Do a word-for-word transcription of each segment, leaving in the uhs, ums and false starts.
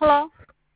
Hello?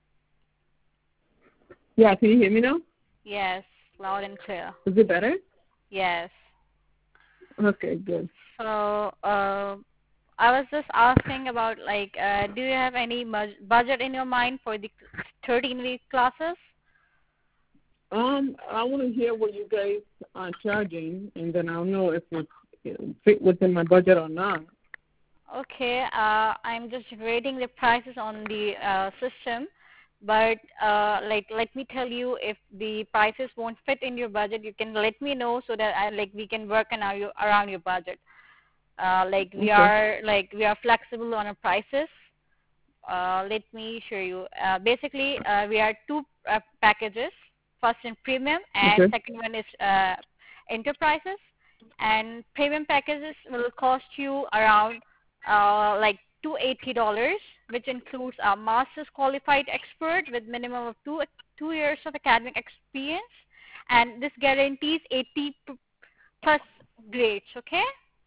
Yeah, can you hear me now? Yes, loud and clear. Is it better? Yes. Okay, good. So, uh, I was just asking about, like, uh, do you have any mu- budget in your mind for the thirteen-week classes? Um, I want to hear what you guys are charging, and then I'll know if it it fit within my budget or not. Okay, uh, I'm just rating the prices on the uh, system, but uh, like let me tell you, if the prices won't fit in your budget, you can let me know so that I, like we can work on our, around your budget. Uh, like we Okay. are like we are flexible on our prices. Uh, let me show you. Uh, basically, uh, we are two uh, packages. First in premium, and Okay. second one is uh, enterprises. And premium packages will cost you around uh, like two hundred eighty dollars, which includes a master's qualified expert with minimum of two two years of academic experience, and this guarantees eighty plus grades. Okay.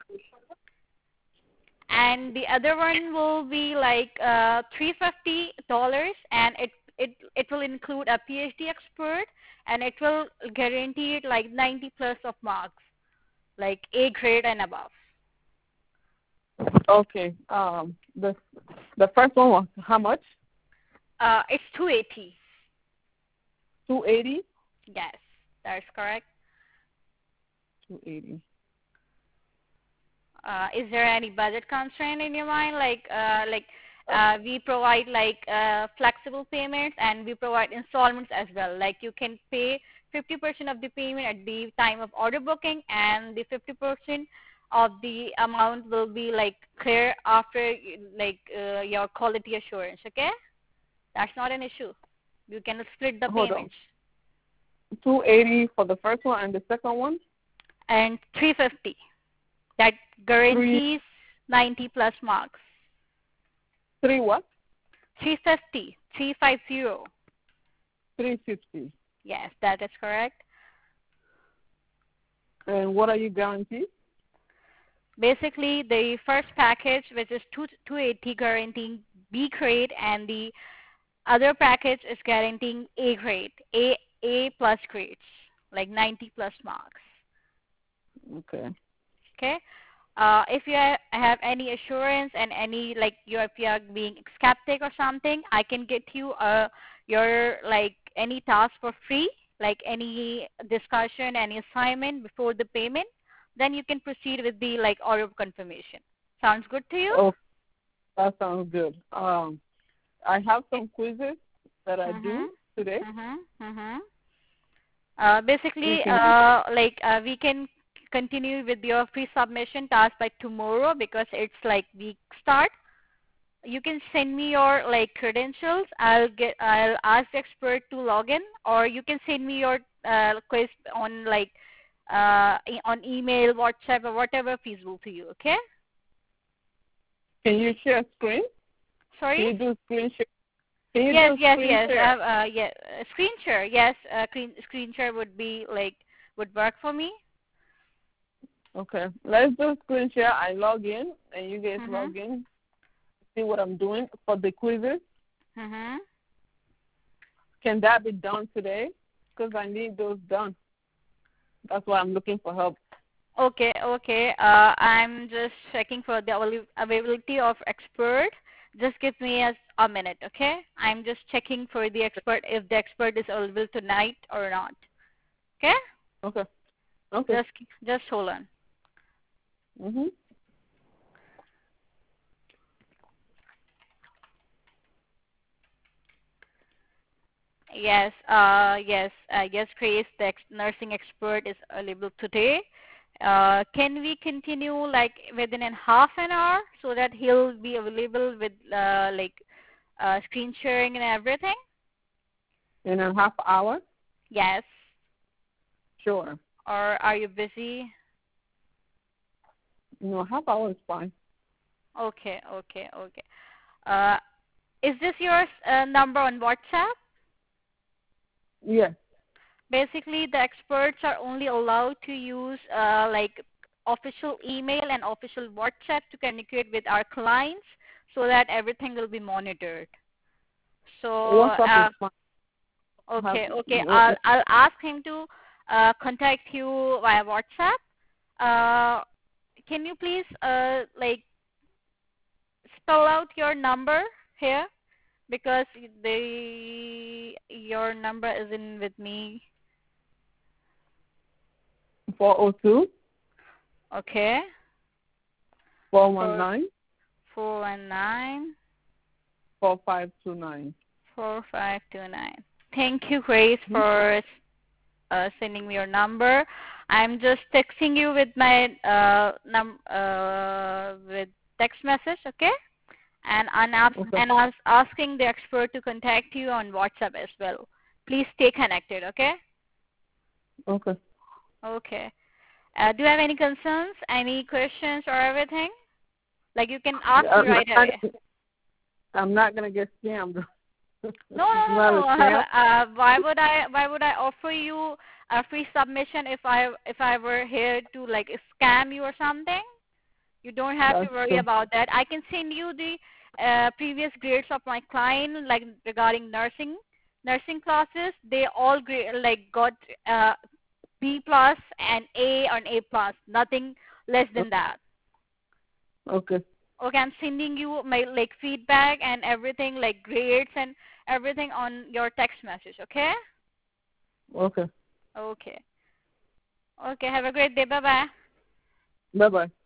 And the other one will be like uh, three hundred fifty dollars, and it it it will include a PhD expert, and it will guarantee it like ninety plus of marks, like A grade and above. Okay. Um, the the first one was how much? Uh, it's two hundred eighty. Two eighty. Yes, that's correct. Two eighty. Uh, is there any budget constraint in your mind? Like, uh, like uh, we provide like uh, flexible payments, and we provide installments as well. Like you can pay fifty percent of the payment at the time of order booking, and the fifty percent of the amount will be like clear after like uh, your quality assurance. Okay, that's not an issue. You can split the Hold on. payments. Two eighty for the first one, and the second one. And three hundred fifty. That Three guarantees ninety plus marks. three what? three hundred fifty. three hundred fifty. Three fifty. Yes, that is correct. And what are you guaranteed? Basically, the first package, which is two, 280 guaranteeing B grade, and the other package is guaranteeing A grade, A A plus grades, like ninety plus marks. Okay. Okay. Uh, if you ha- have any assurance and any like you if you are being skeptic or something, I can get you uh your like any task for free, like any discussion, any assignment before the payment. Then you can proceed with the like order of confirmation. Sounds good to you? Oh, that sounds good. Um, I have some quizzes that I Mhm. do today. Mhm. Mhm. Uh, You basically, can. uh, like uh, we can continue with your pre-submission task by tomorrow because it's like week start. You can send me your like credentials. I'll get I'll ask the expert to log in, or you can send me your uh, quiz on like uh, e- on email, WhatsApp, or whatever feasible to you. Okay? Can you share screen? Sorry. Can you do screen share? Can you Yes, do yes, screen yes. share? Uh, uh, yeah, uh, screen share. Yes, uh, screen screen share would be like would work for me. Okay. Let's do screen share. I log in and you guys Mhm. log in. See what I'm doing for the quizzes. Mhm. Can that be done today? Because I need those done. That's why I'm looking for help. Okay, okay. Uh, I'm just checking for the avail- availability of expert. Just give me a, a minute, okay? I'm just checking for the expert if the expert is available tonight or not. Okay? Okay. Okay. Just just hold on. Mhm. Yes, uh, yes, uh, yes, Chris, the ex- nursing expert is available today. Uh, can we continue like within a half an hour so that he'll be available with uh, like uh, screen sharing and everything? In a half hour? Yes. Sure. Or are you busy? No, half hour is fine. Okay, okay, okay. Uh, is this your uh, number on WhatsApp? Yes. Basically, the experts are only allowed to use uh, like official email and official WhatsApp to communicate with our clients so that everything will be monitored. So WhatsApp uh, is fine. okay, Have, okay. okay. I'll I'll ask him to uh, contact you via WhatsApp. Uh, can you please uh like spell out your number here, because the your number isn't with me. four oh two, Okay. four one nine, Four one nine four five two nine. four five two nine. Thank you, Grace, for uh, sending me your number. I'm just texting you with my uh, num uh, with text message, okay? And I'm ask- Okay. and I was asking the expert to contact you on WhatsApp as well. Please stay connected, okay? Okay. Okay. Uh, do you have any concerns, any questions, or everything? Like you can ask me I'm right not, away. I'm not gonna get scammed. No, no, It's no, not no. a scam. Uh, why would I? Why would I offer you a free submission if I if I were here to like scam you or something? You don't have to That's worry true. about that. I can send you the uh, previous grades of my client, like regarding nursing nursing classes. They all grade, like got uh, B plus and A and A plus, nothing less than that. Okay. Okay, I'm sending you my like feedback and everything, like grades and everything on your text message. Okay. Okay. Okay. Okay. Have a great day. Bye bye. Bye bye.